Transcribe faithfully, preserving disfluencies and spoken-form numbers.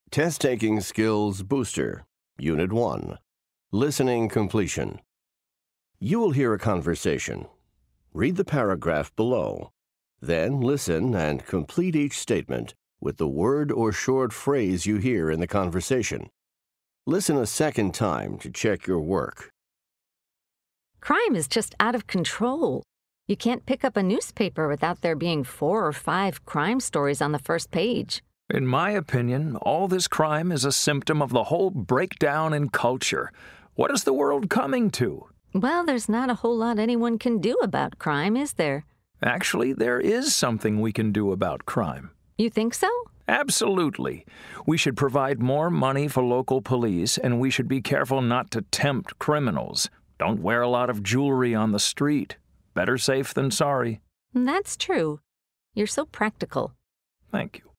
Test Taking Skills Booster, Unit one, Listening Completion. You will hear a conversation. Read the paragraph below. Then listen and complete each statement with the word or short phrase you hear in the conversation. Listen a second time to check your work. Crime is just out of control. You can't pick up a newspaper without there being four or five crime stories on the first page. In my opinion, all this crime is a symptom of the whole breakdown in culture. What is the world coming to? Well, there's not a whole lot anyone can do about crime, is there? Actually, there is something we can do about crime. You think so? Absolutely. We should provide more money for local police, and we should be careful not to tempt criminals. Don't wear a lot of jewelry on the street. Better safe than sorry. That's true. You're so practical. Thank you.